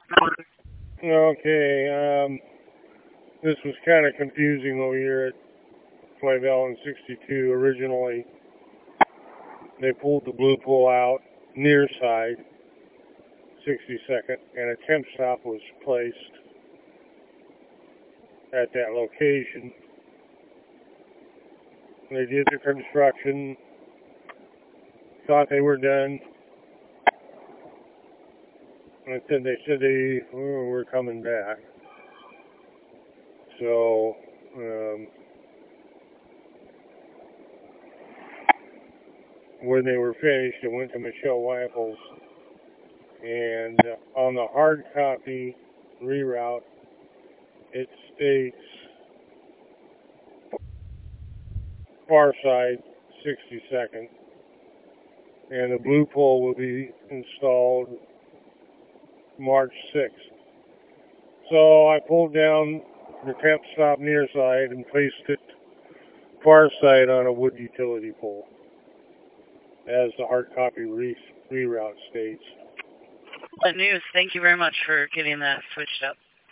Okay, this was kind of confusing over here at Flight Allen 62. Originally, they pulled the blue pull out near side, 62nd, and a temp stop was placed at that location. They did the construction, thought they were done, and they said they were coming back. So, when they were finished, it went to Michelle Waffles, and on the hard copy reroute, it states far side 62nd, and the blue pole will be installed March 6th. So I pulled down the temp stop near side and placed it far side on a wood utility pole, as the hard copy reroute states. News. Thank you very much for getting that switched up.